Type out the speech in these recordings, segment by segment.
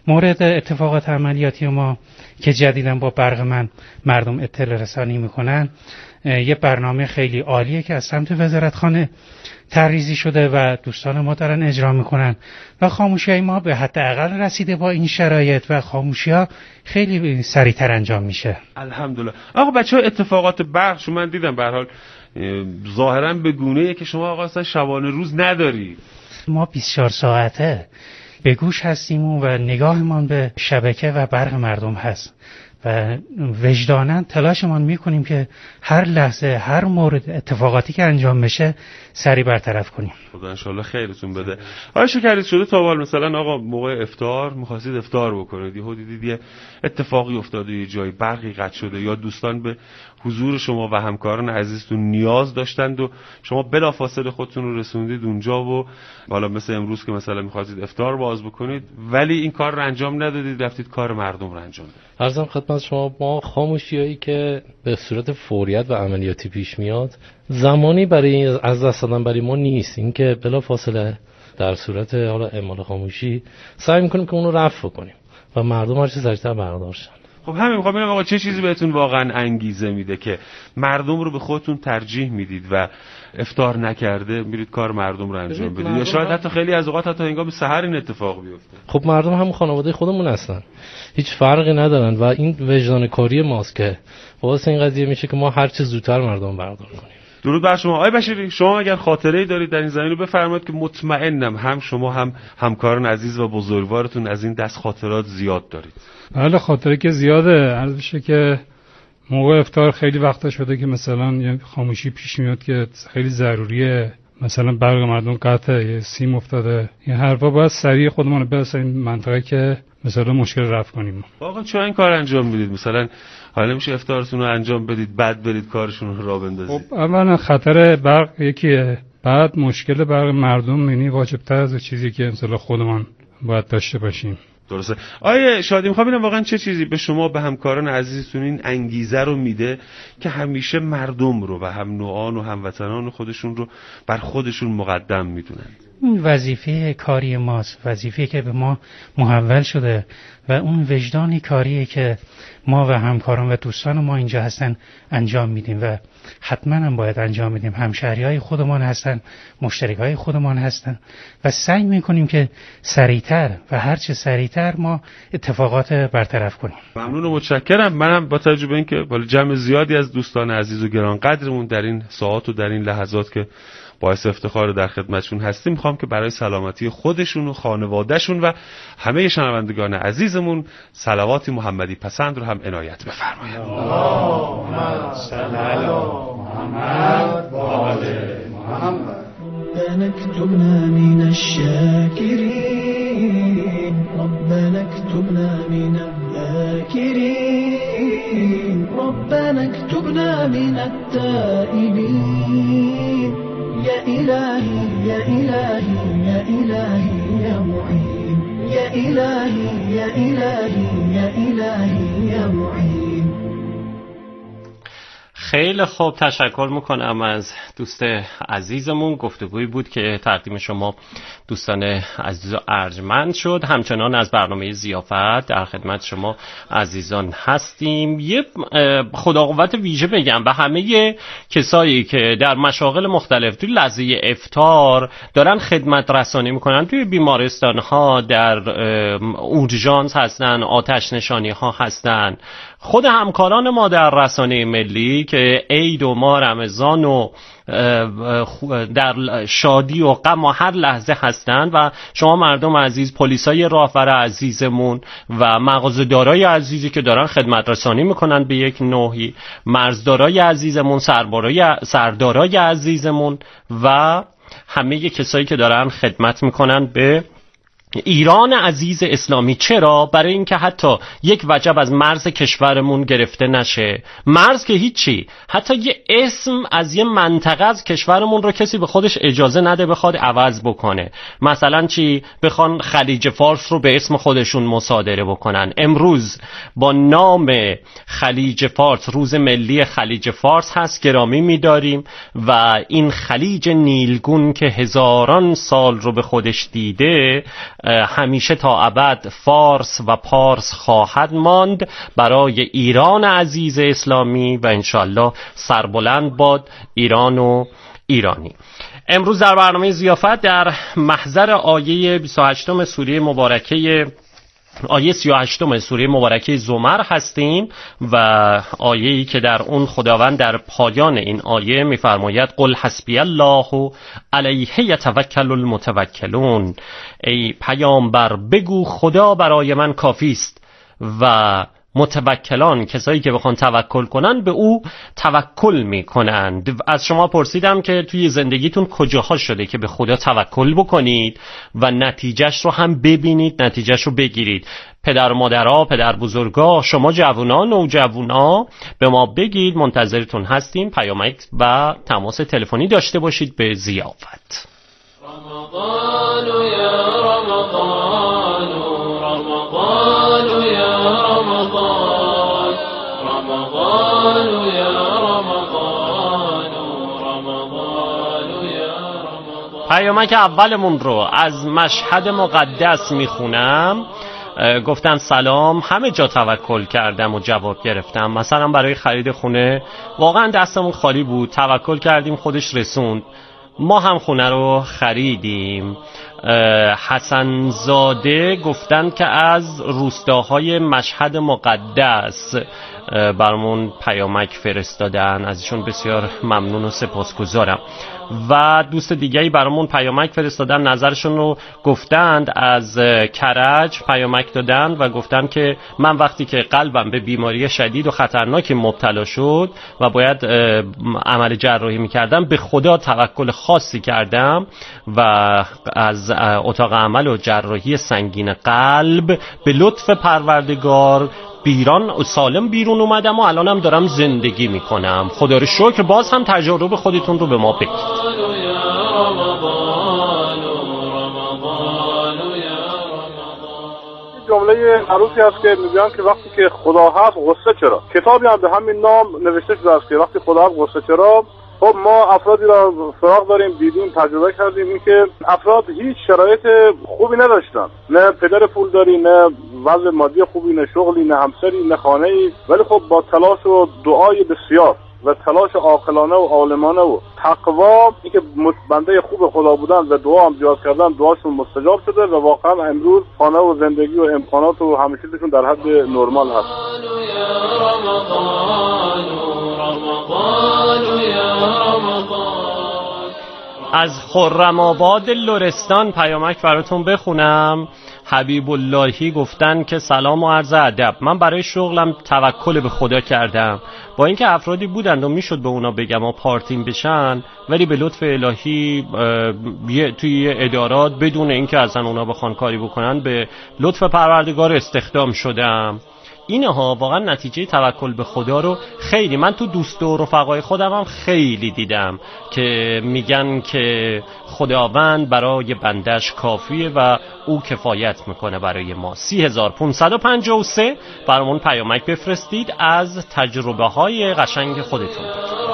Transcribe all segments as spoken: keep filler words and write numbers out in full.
مورد اتفاقات عملیاتی ما که جدیداً با برق من مردم اطلاع رسانی میکنن، یه برنامه خیلی عالیه که از سمت وزارتخانه طرحریزی شده و دوستان ما دارن اجرا میکنن و خاموشی‌های ما به حداقل رسیده با این شرایط و خاموشی‌ها خیلی سریعتر انجام میشه. الحمدلله. آقا بچه‌ها اتفاقات برق شما من دیدم به هر حال ظاهراً به گونه‌ای که شما آقا اصلا شبانه روز نداری. ما بیست و چهار ساعته به گوش هستیم و نگاهمان به شبکه و برق مردم هست و وجداناً تلاشمان میکنیم که هر لحظه هر مورد اتفاقاتی که انجام بشه سریع برطرف کنیم. خدا انشالله خیرتون بده. آیا شکریت شده تا حال مثلا آقا موقع افطار می‌خواستید افطار بکنید، یهو دیدید یه اتفاقی افتاده، یه جای برقی قطع شده یا دوستان به حضور شما و همکاران عزیزتون نیاز داشتند و شما بلافاصله خودتون رو رسوندید اونجا و حالا مثل امروز که مثلا می‌خواستید افطار باز بکنید ولی این کار رو انجام ندادید، رفتید کار مردم رو انجام دادید. عرضم خدمت شما ما خاموشیایی که به صورت فوریت و عملیاتی پیش میاد زمانی برای از دست دادن برای ما نیست، اینکه بلافاصله در صورت حالا اعمال خاموشی سعی می‌کنیم که اون رو رفع کنیم و مردم هر چه سریعتر برقرار شن. خب همین میخوام ببینم آقا چه چیزی بهتون واقعا انگیزه میده که مردم رو به خودتون ترجیح میدید و افطار نکرده میرید کار مردم رو انجام بدید یا شاید حتی خیلی از اوقات حتی هنگام سحر این اتفاق بیفته. خب مردم هم خانواده خودمون هستن، هیچ فرقی ندارن و این وجدان کاری ماست که واسه این قضیه میشه که ما هر چه زودتر مردم برقرار کنیم. درود بر شما. آقای بشیری شما اگر خاطره‌ای دارید در این زمینه رو بفرمایید که مطمئنم هم شما هم همکاران عزیز و بزرگوارتون از این دست خاطرات زیاد دارید. بله خاطره که زیاده. عرض بشه که موقع افطار خیلی وقتا شده که مثلا یه خاموشی پیش میاد که خیلی ضروریه، مثلا برق مردم قطعه، یه سیم افتاده، این حرفا باید سریع خودمون برسیم این منطقه که مثلا مشکل رفع کنیم. واقعا چرا این کار انجام میدید؟ مثلا حالا میشه افطارتون رو انجام بدید بعد برید کارشون رو راه بندازید؟ خب اولا خطر برق یکیه، بعد مشکل برق مردم یعنی واجب‌تر از چیزی که مثلا خودمون باید داشته باشیم. درسته. آیه شادی میخوام ببینم واقعا چه چیزی به شما به همکاران عزیزتون این انگیزه رو میده که همیشه مردم رو و هم نوعان و هموطنان خودشون رو بر خودشون مقدم میدونن؟ این وظیفه کاری ماست، وظیفه که به ما محول شده و اون وجدانی کاریه که ما و همکاران و دوستان ما اینجا هستن انجام میدیم و حتما هم باید انجام میدیم. همشهریای خودمان هستن، مشترکای خودمان هستن و سعی میکنیم که سریعتر و هرچه سریعتر ما اتفاقات برطرف کنیم. ممنون و متشکرم. منم با توجه به اینکه بالا جمع زیادی از دوستان عزیز و گرانقدرمون در این ساعات و در این لحظات که باعث افتخار در خدمتشون هستیم میخوام که برای سلامتی خودشون و خانوادهشون و همه شنوندگان عزیزمون صلوات محمدی پسند رو هم عنایت بفرمایید. اللهم صل علی محمد و آل محمد. ربنا اكتبنا من الشاكرين، ربنا اكتبنا من الذاكرين، ربنا اكتبنا من التائبين. يا إلهي يا إلهي يا إلهي يا معين، يا إلهي يا إلهي يا إلهي يا معين. خیلی خوب، تشکر میکنم از دوست عزیزمون. گفتگویی بود که تقدیم شما دوستان عزیز و ارجمند شد. همچنان از برنامه ضیافت در خدمت شما عزیزان هستیم. یه خداقوت ویژه بگم به همه کسایی که در مشاغل مختلف توی لحظه افطار دارن خدمت رسانی میکنن، توی بیمارستان ها، در اورژانس هستن، آتش نشانی ها هستن، خود همکاران ما در رسانه ملی که عید و ماه رمضان و در شادی و غم و هر لحظه هستند و شما مردم عزیز، پلیسای راهبر عزیزمون و مغازه‌دارای عزیزی که دارن خدمت رسانی میکنن به یک نوعی، مرزدارای عزیزمون، سربارای سردارای عزیزمون و همه کسایی که دارن خدمت میکنن به ایران عزیز اسلامی. چرا؟ برای اینکه حتی یک وجب از مرز کشورمون گرفته نشه. مرز که هیچی، حتی یه اسم از یه منطقه از کشورمون رو کسی به خودش اجازه نده بخواد عوض بکنه. مثلا چی؟ بخوان خلیج فارس رو به اسم خودشون مصادره بکنن. امروز با نام خلیج فارس، روز ملی خلیج فارس هست، گرامی می‌داریم و این خلیج نیلگون که هزاران سال رو به خودش دیده همیشه تا ابد فارس و پارس خواهد ماند برای ایران عزیز اسلامی و انشالله سربلند باد ایران و ایرانی. امروز در برنامه ضیافت در محضر آیه بیست و هشتم سوره مبارکه آیه سی و هشتم سوره مبارکه زمر هستیم و آیه‌ای که در اون خداوند در پایان این آیه می‌فرماید قل حسبی الله علیه یتوکل المتوکلون. ای پیامبر بگو خدا برای من کافی است و متوکلان کسایی که بخوان توکل کنن به او توکل میکنند. از شما پرسیدم که توی زندگیتون کجاها شده که به خدا توکل بکنید و نتیجهش رو هم ببینید، نتیجهش رو بگیرید. پدر و مادرها، پدر بزرگا، شما جوونا، نوجوانا به ما بگید، منتظرتون هستیم. پیامک و تماس تلفنی داشته باشید به ضیافت. رمضان یا رمضان رمضان یا رمضان رمضان یا رمضان رمضان یا رمضان. پیامک اولمون رو از مشهد مقدس میخونم. گفتن سلام، همه جا توکل کردم و جواب گرفتم. مثلا برای خرید خونه واقعا دستمون خالی بود، توکل کردیم خودش رسوند، ما هم خونه رو خریدیم. حسن زاده گفتن که از روستاهای مشهد مقدس برامون پیامک فرستادن، ازشون بسیار ممنون و سپاسگزارم. و دوست دیگه‌ای برامون پیامک فرستادن، نظرشون رو گفتند. از کرج پیامک دادن و گفتن که من وقتی که قلبم به بیماری شدید و خطرناکی مبتلا شد و باید عمل جراحی میکردم، به خدا توکل خاصی کردم و از اتاق عمل و جراحی سنگین قلب به لطف پروردگار بیران سالم بیرون اومدم و الانم دارم زندگی میکنم. خدا رو شکر. باز هم تجربه خودتون رو به ما بگید. جمله معروفی هست که میگن که وقتی که خدا هست غصه چرا. کتابی هم به همین نام نوشته شده است که وقتی خدا هست غصه چرا. خب ما افرادی را سراغ داریم، دیدیم، تجربه کردیم این که افراد هیچ شرایط خوبی نداشتن، نه پدر پولداری، نه وضع مادی خوبی، نه شغلی، نه همسری، نه خانه‌ای، ولی خب با تلاش و دعای بسیار و تلاش عاقلانه و عالمانه و تقوا، این که بنده خوب خدا بودن و دعا هم زیاد کردن، دعاشون مستجاب شده و واقعا امروز خانه و زندگی و امکانات و همه چیزشون در حد نرمال هست. از خرم آباد لرستان پیامک براتون بخونم. حبیب اللهی گفتن که سلام و عرض ادب، من برای شغلم توکل به خدا کردم، با اینکه افرادی بودند و میشد به اونا بگم و پارتیم بشن، ولی به لطف الهی توی ادارات بدون اینکه اصلا اونا بخوان کاری بکنن به لطف پروردگار استخدام شدم. اینها واقعا نتیجه توکل به خدا رو خیلی من تو دوست و رفقای خودم هم خیلی دیدم که میگن که خداوند برای بندش کافیه و او کفایت میکنه برای ما. سی هزار پانصد و پنجاه و سه برامون پیامک بفرستید، از تجربه های قشنگ خودتون.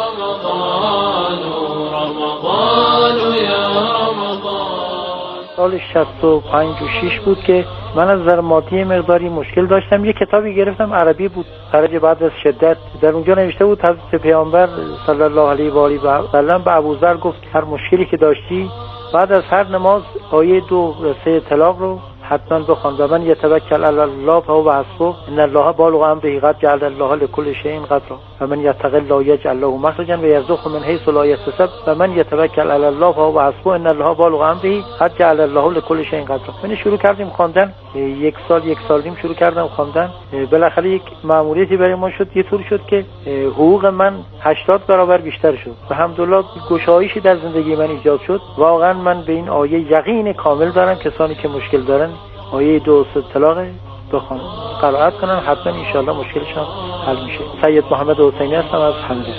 سال شصت و پنج و شش بود که من از نظر مادی مقداری مشکل داشتم. یه کتابی گرفتم، عربی بود، خرج بعد از شدت. در اونجا نوشته بود حضرت پیامبر صلی الله علیه و آله و سلم به ابوذر گفت هر مشکلی که داشتی بعد از هر نماز آیه دو سه طلاق رو حتما بخوان و من یتوکل علی الله فهو حسبه ان الله بالغ امره قد جعل الله لكل شیء قدرا و من یتق الله یجعل له مخرجا و یرزقه من حیث لا یحتسب و من یتوکل علی الله فهو حسبه ان الله بالغ امره قد جعل الله لكل شیء قدرا. من شروع کردیم خواندن، یک سال یک سال نیم شروع کردم خواندن. بالاخره یک مأموریتی برای ما شد، یه طور شد که حقوق من هشتاد برابر بیشتر شد و الحمدلله گشایشی در زندگی من ایجاد شد. واقعا من به این آیه یقین کامل دارم، کسانی که مشکل دارن آیه دو سه طلاق بخوان قرائت کنن، حتما ان شاء الله مشکلشون حل میشه. سید محمد حسینی هستم از حمدی.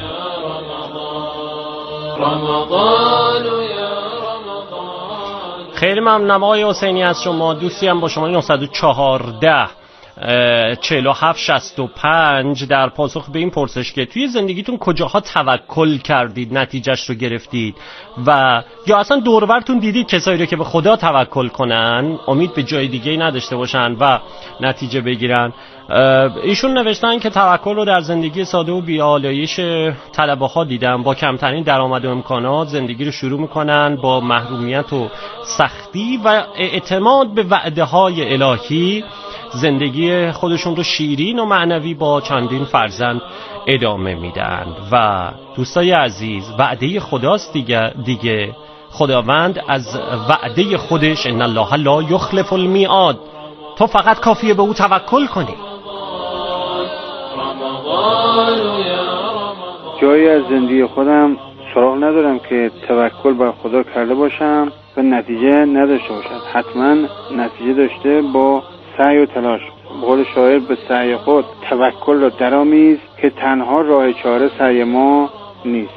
خیلی ممنونم آقای حسینی از شما. دوستی هم با شما نه چهار چهل و هفت شصت و پنج در پاسخ به این پرسش که توی زندگیتون کجاها توکل کردید نتیجهش رو گرفتید و یا اصلا دور و برتون دیدید کسایی رو که به خدا توکل کنن امید به جای دیگه نداشته باشن و نتیجه بگیرن. ایشون نوشتن که توکل رو در زندگی ساده و بی‌آلایش طلبه ها دیدم، با کمترین درآمد و امکانات زندگی رو شروع میکنن، با محرومیت و سختی و اعتماد به وعده های الهی زندگی خودشون رو شیرین و معنوی با چندین فرزند ادامه میدن. و دوستای عزیز وعده خداست دیگه دیگه خداوند از وعده خودش ان الله لا یخلف المیعاد، تو فقط کافیه به او توکل کنی. جایی از زندگی خودم سراغ ندارم که توکل بر خدا کرده باشم و نتیجه نداشته باشد. حتما نتیجه داشته با سعی و تلاش. به قول شاعر به سعی خود توکل را درآمیز که تنها راه چاره سعی ما نیست.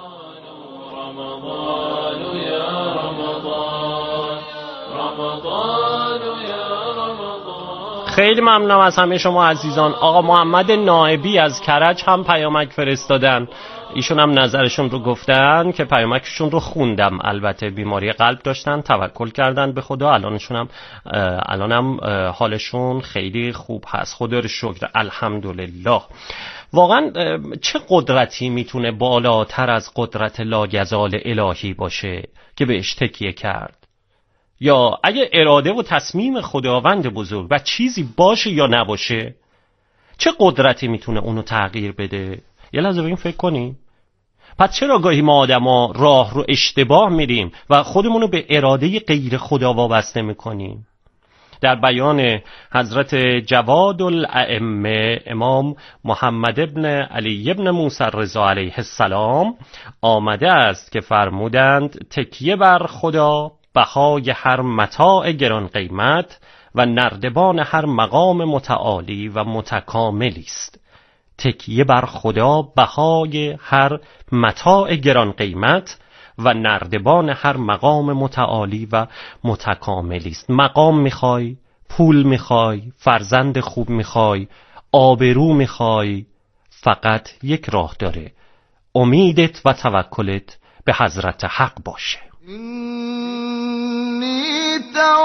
خیلی ممنونم از همه شما عزیزان. آقا محمد نائبی از کرج هم پیامک فرستادن، ایشون هم نظرشون رو گفتن که پیامکشون رو خوندم. البته بیماری قلب داشتن، توکل کردن به خدا، الانشون هم الانم حالشون خیلی خوب هست، خدا رو شکر، الحمدلله. واقعا چه قدرتی میتونه بالاتر از قدرت لاگزال الهی باشه که بهش تکیه کرد؟ یا اگه اراده و تصمیم خداوند بزرگ و چیزی باشه یا نباشه، چه قدرتی میتونه اونو تغییر بده؟ یه لحظه به این فکر کنیم. پس چرا گاهی ما آدما راه رو اشتباه میریم و خودمونو به اراده غیر خدا وابسته میکنیم؟ در بیان حضرت جواد الائمه امام محمد ابن علی ابن موسی رضا علیه السلام آمده است که فرمودند تکیه بر خدا بهای هر متاع گران قیمت و نردبان هر مقام متعالی و متکاملی است. تکیه بر خدا بهای هر متاع گران قیمت و نردبان هر مقام متعالی و متکاملی است. مقام میخوای، پول میخوای، فرزند خوب میخوای، آبرو میخوای، فقط یک راه داره، امیدت و توکلت به حضرت حق باشه. إني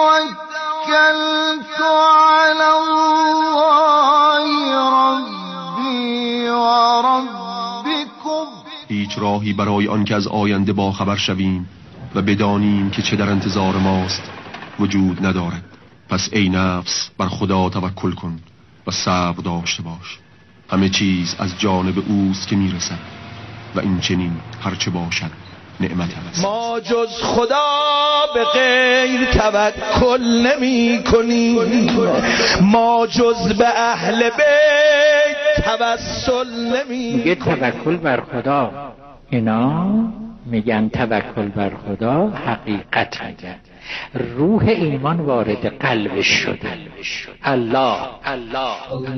توكلت على الله ربي وربكم. هیچ راهی برای آن که از آینده با خبر شویم و بدانیم که چه در انتظار ماست وجود ندارد. پس ای نفس بر خدا توکل کن و صبر داشته باش. همه چیز از جانب اوست که میرسد و این چنین هرچه باشد نعمت است. ما جز خدا به غیر توکل نمی کنیم، ما جز به اهل بیت توسل نمی. میگه توکل بر خدا، اینا میگن توکل بر خدا، حقیقت میگن. روح ایمان وارد قلبش شده. الله الله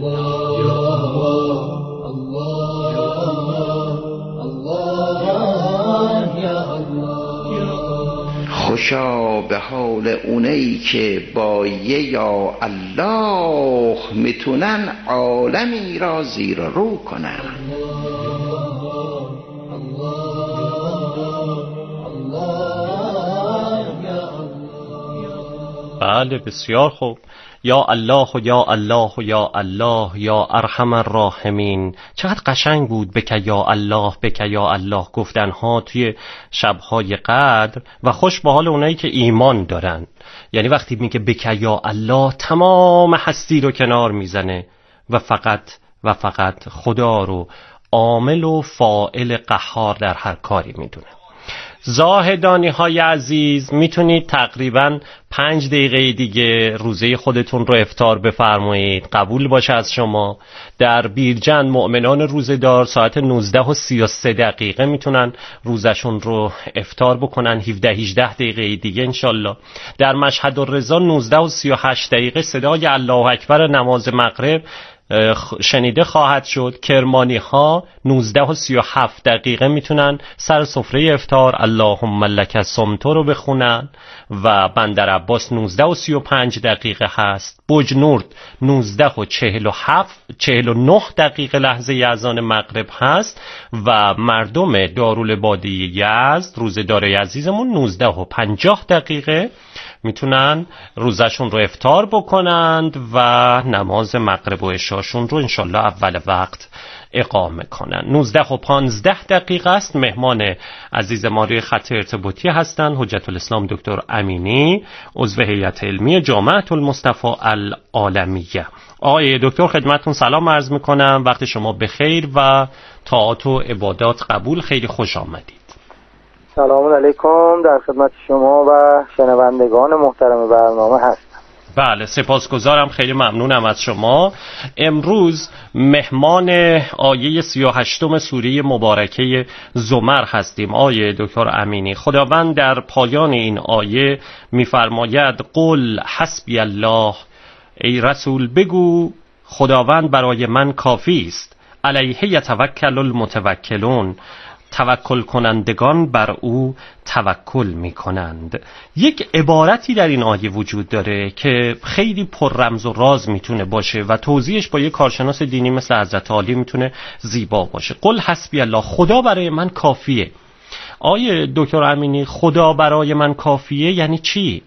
خوشا به حال اونایی که با یه یا الله میتونن عالمی را زیر و رو کنن. بله بسیار خوب. یا الله و یا الله و یا الله یا ارحم الراحمین. چقدر قشنگ بود بک یا الله بک یا الله گفتنها توی شبهای قدر و خوش به حال اونایی که ایمان دارن. یعنی وقتی میگه بک یا الله تمام هستی رو کنار میزنه و فقط و فقط خدا رو عامل و فاعل قهار در هر کاری میدونه. زاهدانی های عزیز، میتونید تقریبا پنج دقیقه دیگه روزه خودتون رو افطار بفرمایید، قبول باشه از شما. در بیرجند مؤمنان روزه‌دار ساعت نوزده و سی و سه دقیقه میتونن روزشون رو افطار بکنن، هفده هجده دقیقه دیگه انشالله. در مشهد الرضا نوزده و سی و هشت دقیقه صدای الله اکبر نماز مغرب شنیده خواهد شد. کرمانی ها نوزده و سی و هفت دقیقه میتونن سر سفره افطار اللهم لک صمت رو بخونن و بندر عباس نوزده و سی و پنج دقیقه هست. بجنورد نوزده و چهل و هفت چهل و نه دقیقه لحظه اذان مغرب هست و مردم دارالعبادی یزد روزه‌دار عزیزمون نوزده و پنجاه دقیقه میتونن روزشون رو افطار بکنند و نماز مغرب و عشاشون رو انشالله اول وقت اقامه کنن. نوزده و پانزده دقیقه است. مهمان عزیز ما روی خط ارتباطی هستن حجت الاسلام دکتر امینی، عضو هیئت علمی جامعة المصطفى العالمیه. آقای دکتر خدمتتون سلام عرض میکنم، وقت شما بخیر و طاعات و عبادات قبول. خیلی خوش آمدید. سلام علیکم، در خدمت شما و شنوندگان محترم برنامه هستم. بله سپاسگزارم، خیلی ممنونم از شما. امروز مهمان آیه سی و هشتم سوره مبارکه زمر هستیم. آیه دکتر امینی، خداوند در پایان این آیه میفرماید قل حسبی الله، ای رسول بگو خداوند برای من کافی است، علیه یتوکل المتوکلون، توکل کنندگان بر او توکل می کنند. یک عبارتی در این آیه وجود داره که خیلی پر رمز و راز میتونه باشه و توضیحش با یک کارشناس دینی مثل حضرت عالی میتونه زیبا باشه. قل حسبی الله، خدا برای من کافیه. آیه دکتر امینی، خدا برای من کافیه یعنی چی؟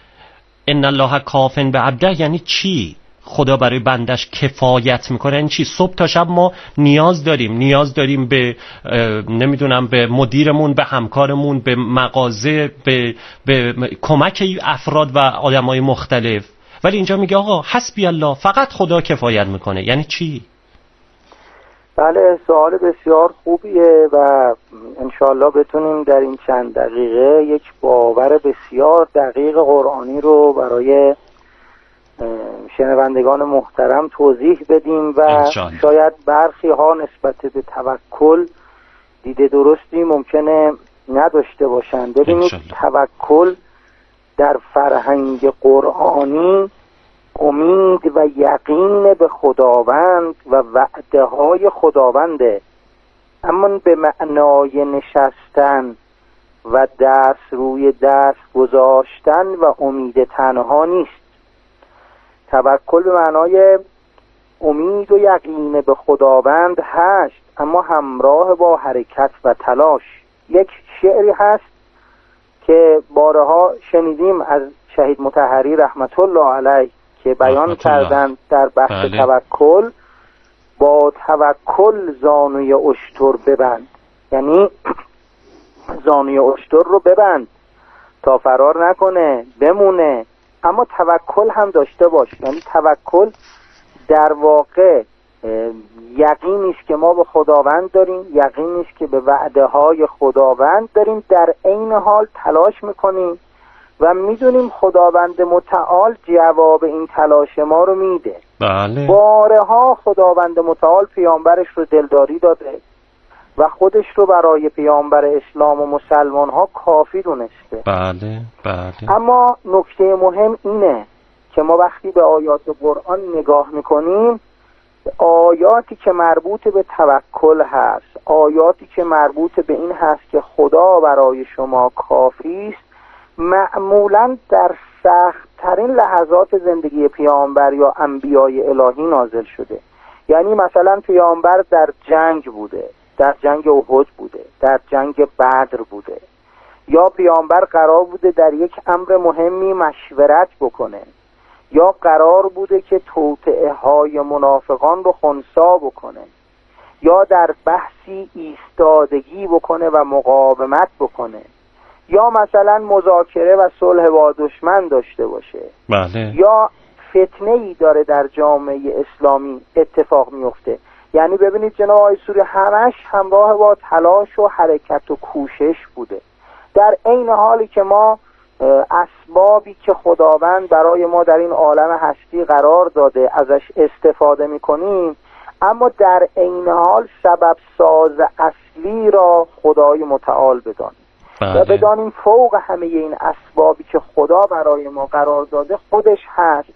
ان الله کافن به عبده یعنی چی؟ خدا برای بندش کفایت میکنه یعنی چی؟ صبح تا شب ما نیاز داریم نیاز داریم به نمیدونم به مدیرمون، به همکارمون، به مغازه، به, به کمک افراد و آدمای مختلف، ولی اینجا میگه آقا حسبی الله، فقط خدا کفایت میکنه. یعنی چی؟ بله سوال بسیار خوبیه و انشالله بتونیم در این چند دقیقه یک باور بسیار دقیق قرآنی رو برای شنوندگان محترم توضیح بدیم و انشالله. شاید برخی ها نسبت به توکل دیده درستی ممکنه نداشته باشند. ببینید توکل در فرهنگ قرآنی امید و یقین به خداوند و وعده های خداونده، اما به معنای نشستن و دست روی دست گذاشتن و امید تنها نیست. توکل به معنای امید و یقین به خداوند هست، اما همراه با حرکت و تلاش. یک شعری هست که بارها شنیدیم از شهید مطهری رحمت الله علیه که بیان کردند در بحث بله. توکل، با توکل زانوی اشتر ببند، یعنی زانوی اشتر رو ببند تا فرار نکنه بمونه، اما توکل هم داشته باش. یعنی توکل در واقع یقینی است که ما به خداوند داریم، یقینی است که به وعده های خداوند داریم، در عین حال تلاش میکنیم و میدونیم خداوند متعال جواب این تلاش ما رو میده. بله. بارها خداوند متعال پیامبرش رو دلداری داده و خودش رو برای پیامبر اسلام و مسلمان ها کافی دونسته. بله بله. اما نکته مهم اینه که ما وقتی به آیات قرآن نگاه میکنیم، آیاتی که مربوط به توکل هست، آیاتی که مربوط به این هست که خدا برای شما کافی است، معمولاً در سخت‌ترین لحظات زندگی پیامبر یا انبیای الهی نازل شده. یعنی مثلا پیامبر در جنگ بوده، در جنگ احد بوده، در جنگ بدر بوده، یا پیامبر قرار بوده در یک امر مهمی مشورت بکنه، یا قرار بوده که توطئه های منافقان رو خنثی بکنه، یا در بحثی ایستادگی بکنه و مقاومت بکنه، یا مثلا مذاکره و صلح با دشمن داشته باشه. بله. یا فتنه ای داره در جامعه اسلامی اتفاق میفته. یعنی ببینید جناب آقای سوری همش همراه با تلاش و حرکت و کوشش بوده، در عین حالی که ما اسبابی که خداوند برای ما در این عالم هستی قرار داده ازش استفاده میکنیم، اما در عین حال سبب ساز اصلی را خدای متعال بدانیم. بله. و بدانیم فوق همه این اسبابی که خدا برای ما قرار داده خودش هست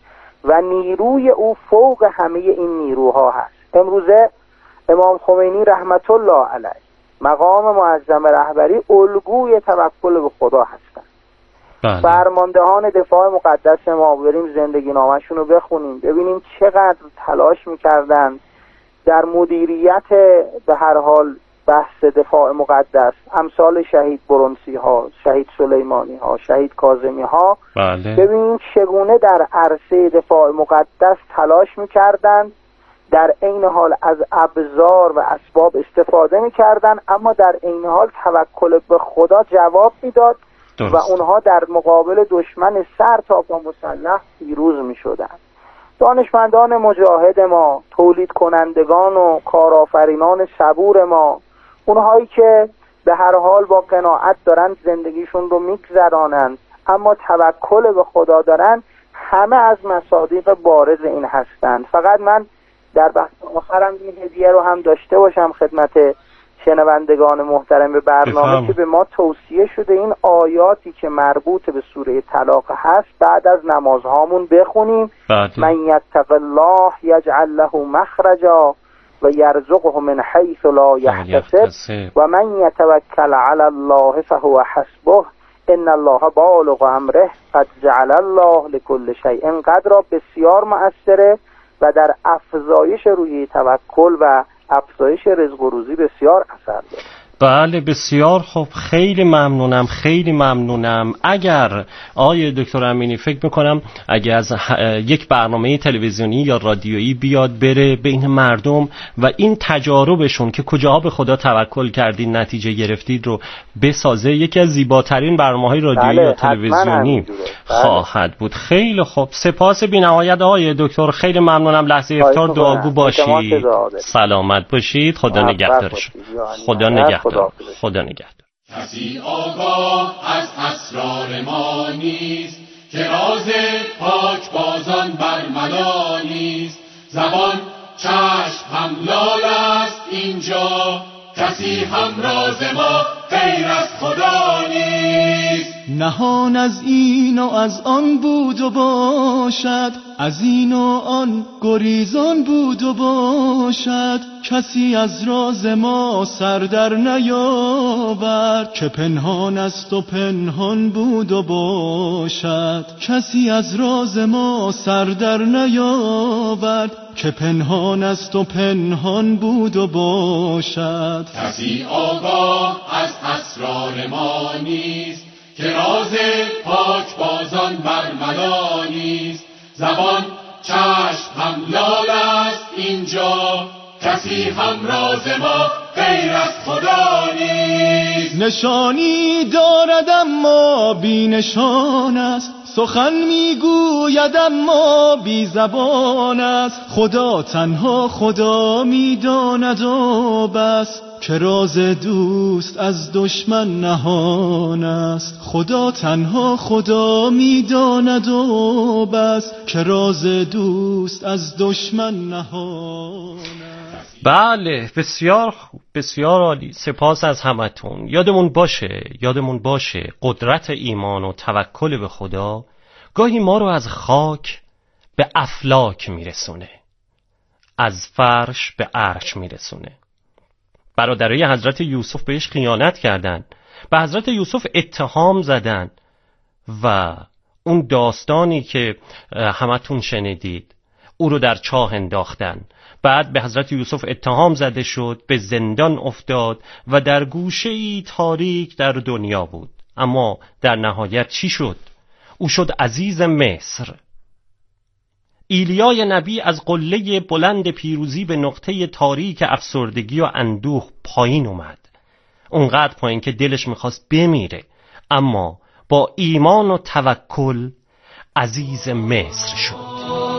و نیروی او فوق همه این نیروها هست. امروزه امام خمینی رحمت الله علیه مقام معظم رهبری الگوی توکل به خدا هستند. بله. فرماندهان دفاع مقدس ما، بریم زندگی نامشون رو بخونیم ببینیم چقدر تلاش میکردن در مدیریت به هر حال بحث دفاع مقدس، امثال شهید برونسی ها، شهید سلیمانی ها، شهید کاظمی ها. بله. ببینیم چگونه در عرصه دفاع مقدس تلاش میکردن، در عین حال از ابزار و اسباب استفاده میکردن، اما در عین حال توکل به خدا جواب میداد و اونها در مقابل دشمن سر تا پا مسلح پیروز میشدن. دانشمندان مجاهد ما، تولید کنندگان و کارآفرینان صبور ما، اونهایی که به هر حال با قناعت دارن زندگیشون رو میگذرانند اما توکل به خدا دارن، همه از مصادیق بارز این هستند. فقط من در بحث آخرم این هدیه رو هم داشته باشم خدمت شنوندگان محترم به برنامه که به ما توصیه شده این آیاتی که مربوط به سوره طلاق هست بعد از نمازهامون بخونیم. من یتق الله یجعل له مخرجا و یرزقه من حیث لا یحتسب و من یتوکل علی الله فهو حسبه ان الله بالغ امره قد جعل الله لكل شیء قدرا. بسیار مؤثره و در افزایش روی توکل و افزایش رزق و روزی بسیار اثر داره. بله بسیار خوب، خیلی ممنونم خیلی ممنونم. اگر آقای دکتر امینی فکر میکنم اگر از یک برنامه تلویزیونی یا رادیویی بیاد بره بین مردم و این تجاربشون که کجاها به خدا توکل کردین نتیجه گرفتید رو بسازه، یکی از زیباترین برنامه‌های رادیویی بله، یا تلویزیونی بله. خواهد بود. خیلی خوب، سپاس بی‌نهایت آقای دکتر، خیلی ممنونم. لحظه افطار دعاگو باشید، سلامت باشید، خدا نگهدارشون، خدا نگهدار، خدا نگهدار. کسی آگاه از اسرار ما نیست که راز پاک بازان برملا نیست. زبان چشم هم لال است اینجا، کسی هم راز ما غیر از خدا نیست. نهان از این و از آن بود و باشد، از این و آن گریزان بود و باشد. کسی از راز ما سر در نیاورد، که پنهان است و پنهان بود و باشد. کسی از راز ما سر در نیاورد، که پنهان است و پنهان بود و باشد. کسی آگاه از اسرار ما نیست که راز پاک بازان برملا نیست. زبان چشم هم لال است اینجا، کسی هم راز ما غیر از خدا نیست. نشانی دارد اما بی نشان است، سخن میگوید اما بی زبان است. خدا تنها خدا میداند و بس، که راز دوست از دشمن نهان است. خدا تنها خدا میداند و بس، که راز دوست از دشمن نهان است. بله بسیار خوب، بسیار عالی، سپاس از همتون. یادمون باشه یادمون باشه قدرت ایمان و توکل به خدا گاهی ما رو از خاک به افلاک میرسونه، از فرش به عرش میرسونه. برادرای حضرت یوسف بهش خیانت کردن، به حضرت یوسف اتهام زدن و اون داستانی که همتون شنیدید او رو در چاه انداختن. بعد به حضرت یوسف اتهام زده شد، به زندان افتاد و در گوشه‌ای تاریک در دنیا بود. اما در نهایت چی شد؟ او شد عزیز مصر. ایلیای نبی از قله بلند پیروزی به نقطه تاریک افسردگی و اندوه پایین اومد، اونقدر پایین که دلش میخواست بمیره، اما با ایمان و توکل عزیز مصر شد.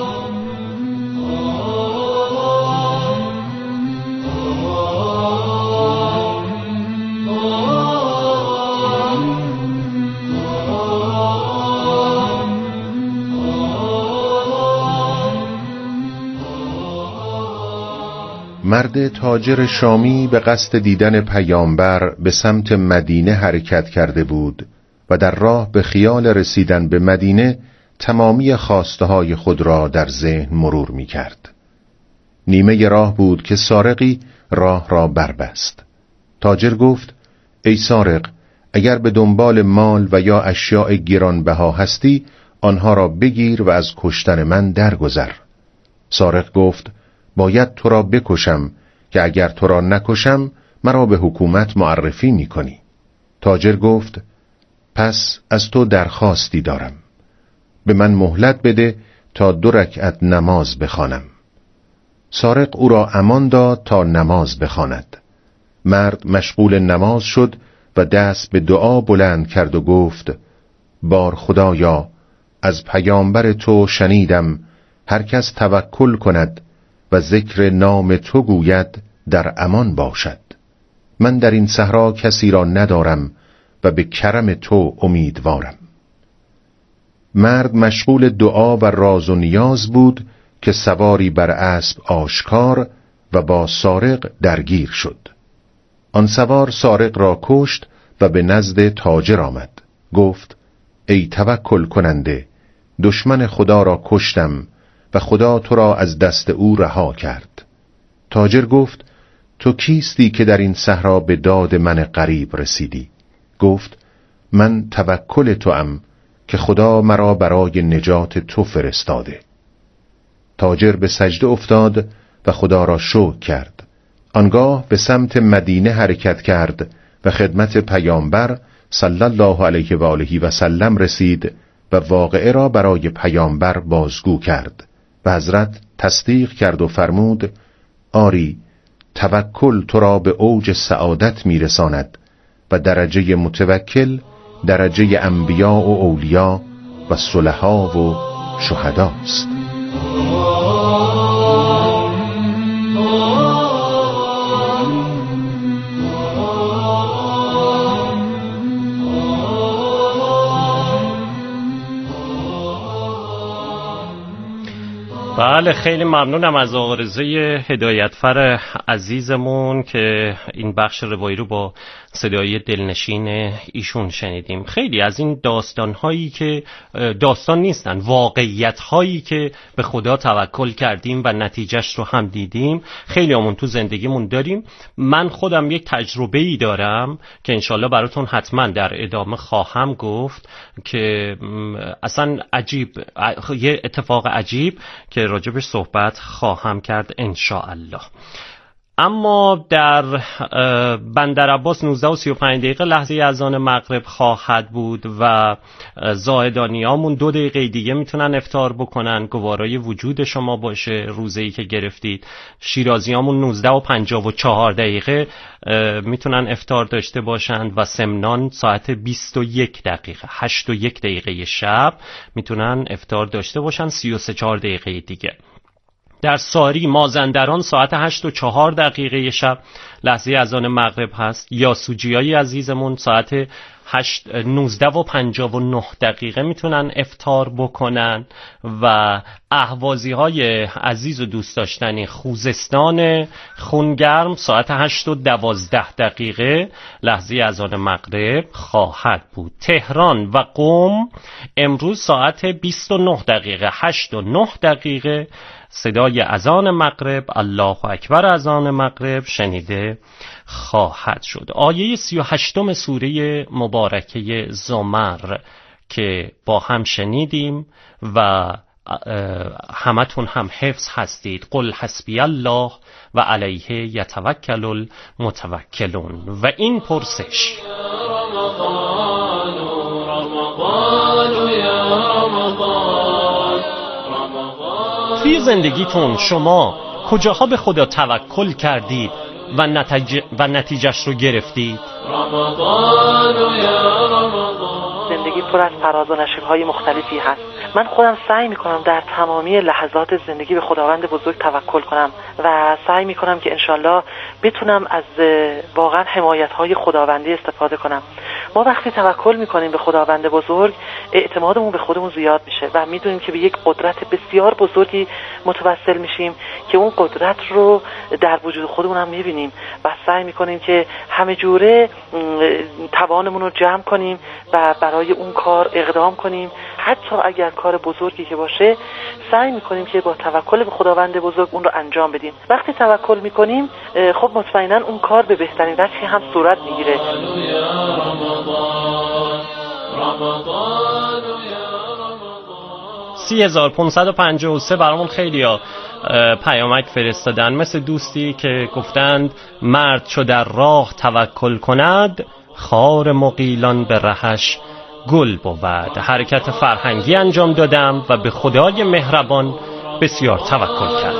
مرد تاجر شامی به قصد دیدن پیامبر به سمت مدینه حرکت کرده بود و در راه به خیال رسیدن به مدینه تمامی خواسته های خود را در ذهن مرور می کرد. نیمه راه بود که سارقی راه را بربست. تاجر گفت: ای سارق، اگر به دنبال مال و یا اشیاء گرانبها هستی، آنها را بگیر و از کشتن من درگذر. سارق گفت: باید تو را بکشم که اگر تو را نکشم مرا به حکومت معرفی می کنی. تاجر گفت: پس از تو درخواستی دارم. به من مهلت بده تا دو رکعت نماز بخوانم. سارق او را امان داد تا نماز بخواند. مرد مشغول نماز شد و دست به دعا بلند کرد و گفت: بار خدایا، از پیامبر تو شنیدم هر کس توکل کند و ذکر نام تو گوید در امان باشد. من در این صحرا کسی را ندارم و به کرم تو امیدوارم. مرد مشغول دعا و راز و نیاز بود که سواری بر اسب آشکار و با سارق درگیر شد. آن سوار سارق را کشت و به نزد تاجر آمد. گفت: ای توکل کننده، دشمن خدا را کشتم و خدا تو را از دست او رها کرد. تاجر گفت: تو کیستی که در این صحرا به داد من غریب رسیدی؟ گفت: من توکل توام که خدا مرا برای نجات تو فرستاده. تاجر به سجده افتاد و خدا را شکر کرد. آنگاه به سمت مدینه حرکت کرد و خدمت پیامبر صلی الله علیه و آله و سلم رسید و واقعه را برای پیامبر بازگو کرد و حضرت تصدیق کرد و فرمود: آری، توکل تو را به اوج سعادت میرساند و درجه متوکل درجه انبیا و اولیا و صلحا و شهداست. بله، خیلی ممنونم از آقا رضای هدایتفر عزیزمون که این بخش روایی رو با صدای دلنشین ایشون شنیدیم. خیلی از این داستان‌هایی که داستان نیستن، واقعیت‌هایی که به خدا توکل کردیم و نتیجهش رو هم دیدیم، خیلی همون تو زندگیمون داریم. من خودم یک تجربه‌ای دارم که انشالله براتون حتما در ادامه خواهم گفت که اصلا عجیب، یه اتفاق عجیب که راجبش صحبت خواهم کرد انشاءالله. اما در بندر عباس نوزده و سی و پنج دقیقه لحظه اذان مغرب خواهد بود و زاهدانیامون دو دقیقه دیگه میتونن افطار بکنن، گوارای وجود شما باشه روزه‌ای که گرفتید. شیرازیامون نوزده و پنجاه و چهار دقیقه میتونن افطار داشته باشند و سمنان ساعت بیست و یک دقیقه هشت و یک دقیقه شب میتونن افطار داشته باشن، سی و سه چهار دقیقه دیگه. در ساری مازندران ساعت هشت و چهار دقیقه شب لحظه اذان مغرب هست. یاسوجیای عزیزمون ساعت هشت نوزده و پنجاه و نه دقیقه میتونن افطار بکنن و اهوازی های عزیز و دوست داشتنی خوزستان خونگرم ساعت هشت و دوازده دقیقه لحظه اذان مغرب خواهد بود. تهران و قم امروز ساعت بیست و نه دقیقه هشت و نه دقیقه صدای اذان مغرب، الله اکبر اذان مغرب شنیده خواهد شد. آیه سی و هشتم سوره مبارکه زمر که با هم شنیدیم و همتون هم حفظ هستید. قل حسبی الله و علیه یتوکل المتوکلون. و این پرسش: رمضان رمضان یا رمضان، توی زندگیتون شما کجاها به خدا توکل کردید و نتیجه و نتیجهش رو گرفتید؟ رمضان یا رمضان. زندگی پر از فراز و نشیب‌های مختلفی هست. من خودم سعی میکنم در تمامی لحظات زندگی به خداوند بزرگ توکل کنم و سعی میکنم که انشالله بتونم از واقعا حمایت‌های خداوندی استفاده کنم. ما وقتی توکل میکنیم به خداوند بزرگ، اعتمادمون به خودمون زیاد میشه و میدونیم که به یک قدرت بسیار بزرگی متوسل میشیم که اون قدرت رو در وجود خودمون هم میبینیم و سعی میکنیم که همه جوره توانمون رو جمع کنیم و برای اون کار اقدام کنیم. حتی اگر کار بزرگی که باشه سعی میکنیم که با توکل به خداوند بزرگ اون رو انجام بدیم. وقتی توکل میکنیم خب مطمئنا اون کار به بهترین وجهی هم صورت میگیره. سی هزار پانصد و پنجاه و سه برامون خیلی ها پیامک فرستادن، مثل دوستی که گفتند مرد چو در راه توکل کند، خار مغیلان به رهش گل بود. حرکت فرهنگی انجام دادم و به خدای مهربان بسیار توکل کردم.